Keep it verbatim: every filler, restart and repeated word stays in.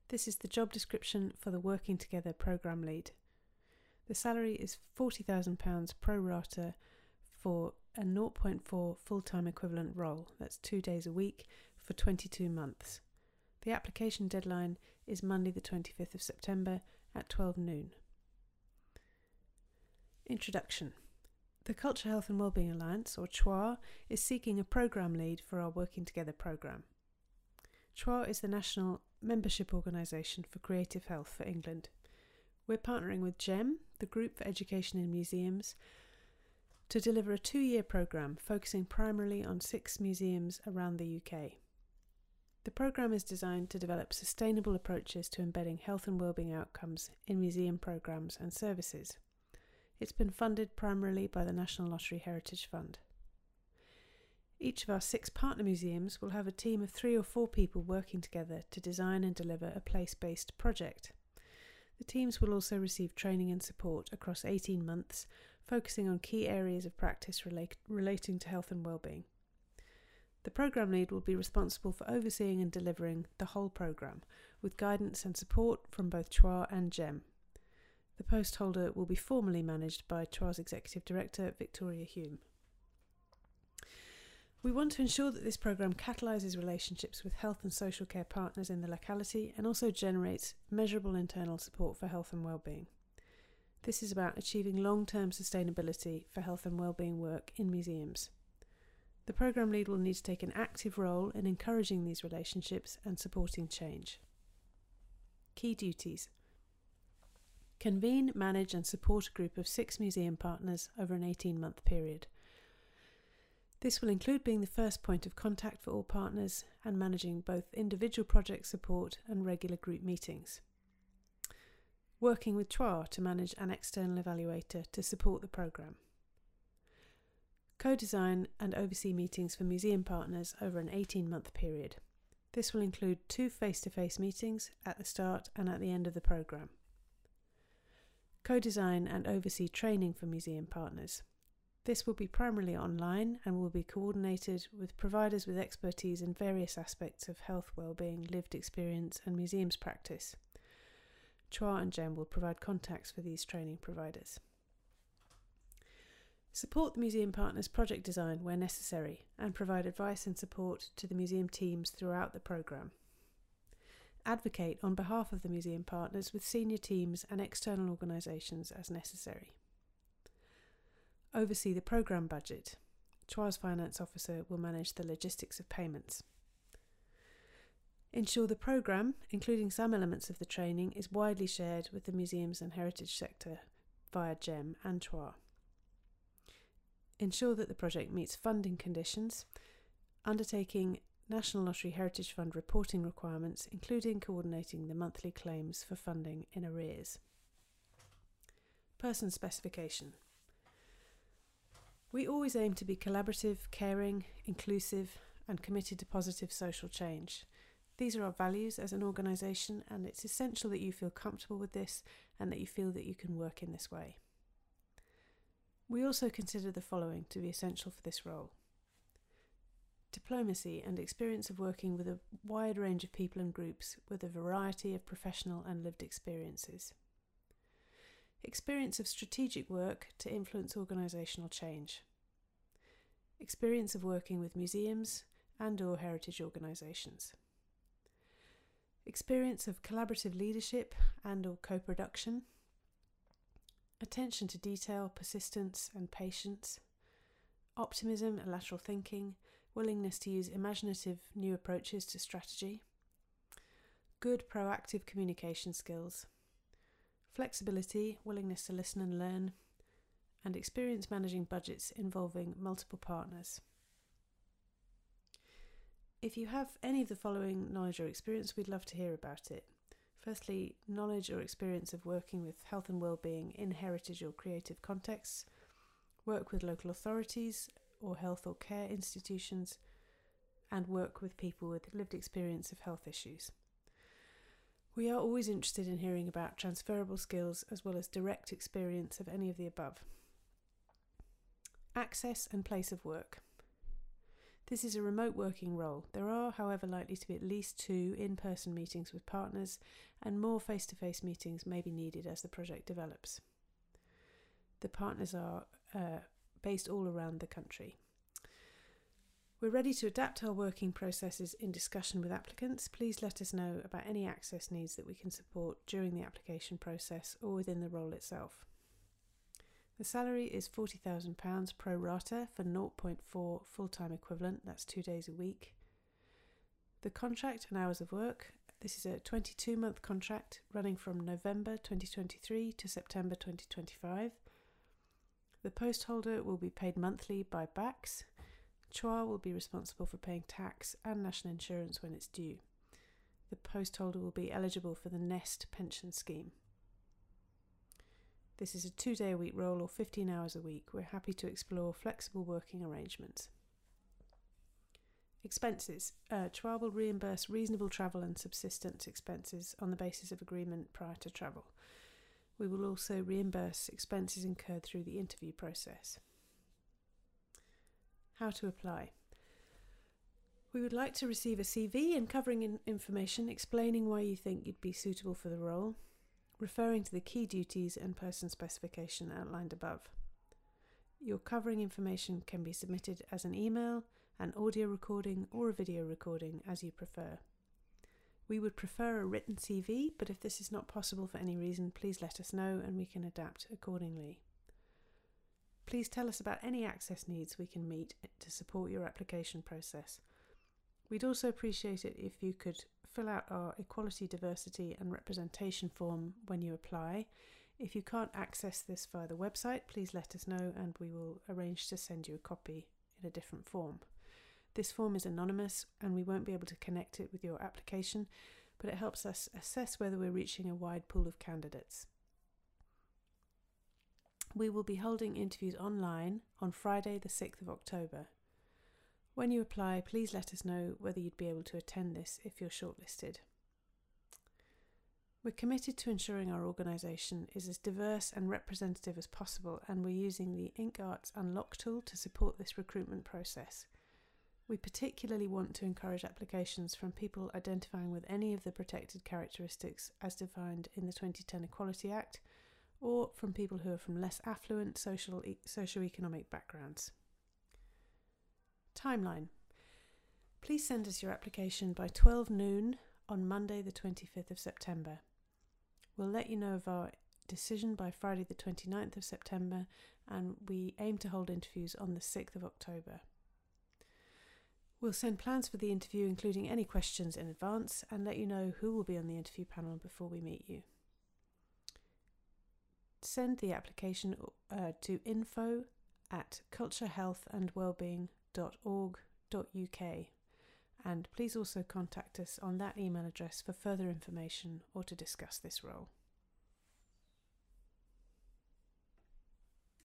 This is the job description for the Working Together Programme Lead. The salary is forty thousand pounds pro rata for a zero point four full-time equivalent role. That's two days a week for twenty-two months. The application deadline is Monday the twenty-fifth of September at twelve noon. Introduction. The Culture, Health and Wellbeing Alliance, or C H W A, is seeking a programme lead for our Working Together programme. C H W A is the national membership organisation for creative health for England. We're partnering with GEM, the Group for Education in Museums, to deliver a two-year programme focusing primarily on six museums around the U K. The programme is designed to develop sustainable approaches to embedding health and wellbeing outcomes in museum programmes and services. It's been funded primarily by the National Lottery Heritage Fund. Each of our six partner museums will have a team of three or four people working together to design and deliver a place-based project. The teams will also receive training and support across eighteen months, focusing on key areas of practice relate- relating to health and wellbeing. The programme lead will be responsible for overseeing and delivering the whole programme, with guidance and support from both C H W A and GEM. The post holder will be formally managed by C H W A's Executive Director, Victoria Hume. We want to ensure that this programme catalyses relationships with health and social care partners in the locality and also generates measurable internal support for health and wellbeing. This is about achieving long-term sustainability for health and wellbeing work in museums. The programme lead will need to take an active role in encouraging these relationships and supporting change. Key duties. Convene, manage and support a group of six museum partners over an eighteen-month period. This will include being the first point of contact for all partners and managing both individual project support and regular group meetings. Working with C H W A to manage an external evaluator to support the programme. Co-design and oversee meetings for museum partners over an eighteen-month period. This will include two face-to-face meetings at the start and at the end of the programme. Co-design and oversee training for museum partners. This will be primarily online and will be coordinated with providers with expertise in various aspects of health, wellbeing, lived experience and museums practice. C H W A and GEM will provide contacts for these training providers. Support the museum partners' project design where necessary and provide advice and support to the museum teams throughout the programme. Advocate on behalf of the museum partners with senior teams and external organisations as necessary. Oversee the programme budget. C H W A's finance officer will manage the logistics of payments. Ensure the programme, including some elements of the training, is widely shared with the museums and heritage sector via GEM and C H W A. Ensure that the project meets funding conditions, undertaking National Lottery Heritage Fund reporting requirements, including coordinating the monthly claims for funding in arrears. Person specification. We always aim to be collaborative, caring, inclusive and committed to positive social change. These are our values as an organisation and it's essential that you feel comfortable with this and that you feel that you can work in this way. We also consider the following to be essential for this role. Diplomacy and experience of working with a wide range of people and groups with a variety of professional and lived experiences. Experience of strategic work to influence organisational change. Experience of working with museums and or heritage organisations. Experience of collaborative leadership and or co-production. Attention to detail, persistence and patience. Optimism and lateral thinking. Willingness to use imaginative new approaches to strategy. Good proactive communication skills. Flexibility, willingness to listen and learn, and experience managing budgets involving multiple partners. If you have any of the following knowledge or experience, we'd love to hear about it. Firstly, knowledge or experience of working with health and wellbeing in heritage or creative contexts, work with local authorities or health or care institutions, and work with people with lived experience of health issues. We are always interested in hearing about transferable skills as well as direct experience of any of the above. Access and place of work. This is a remote working role. There are, however, likely to be at least two in-person meetings with partners, and more face-to-face meetings may be needed as the project develops. The partners are uh, based all around the country. We're ready to adapt our working processes in discussion with applicants. Please let us know about any access needs that we can support during the application process or within the role itself. The salary is forty thousand pounds pro rata for zero point four full-time equivalent, that's two days a week. The contract and hours of work, this is a twenty-two month contract running from November twenty twenty-three to September twenty twenty-five. The post holder will be paid monthly by B A C S. C H O A will be responsible for paying tax and national insurance when it's due. The post holder will be eligible for the Nest pension scheme. This is a two-day-a-week role or fifteen hours a week. We're happy to explore flexible working arrangements. Expenses. Uh, C H O A will reimburse reasonable travel and subsistence expenses on the basis of agreement prior to travel. We will also reimburse expenses incurred through the interview process. How to apply. We would like to receive a C V and covering in information explaining why you think you'd be suitable for the role, referring to the key duties and person specification outlined above. Your covering information can be submitted as an email, an audio recording or a video recording as you prefer. We would prefer a written C V, but if this is not possible for any reason, please let us know and we can adapt accordingly. Please tell us about any access needs we can meet to support your application process. We'd also appreciate it if you could fill out our Equality, Diversity and Representation form when you apply. If you can't access this via the website, please let us know and we will arrange to send you a copy in a different form. This form is anonymous and we won't be able to connect it with your application, but it helps us assess whether we're reaching a wide pool of candidates. We will be holding interviews online on Friday the sixth of October. When you apply, please let us know whether you'd be able to attend this if you're shortlisted. We're committed to ensuring our organisation is as diverse and representative as possible, and we're using the InkArts Unlock tool to support this recruitment process. We particularly want to encourage applications from people identifying with any of the protected characteristics as defined in the twenty ten Equality Act, or from people who are from less affluent social e- socio-economic backgrounds. Timeline. Please send us your application by twelve noon on Monday the twenty-fifth of September. We'll let you know of our decision by Friday the twenty-ninth of September, and we aim to hold interviews on the sixth of October. We'll send plans for the interview, including any questions, in advance and let you know who will be on the interview panel before we meet you. Send the application uh, to info at culture health and wellbeing dot org dot U K, and please also contact us on that email address for further information or to discuss this role.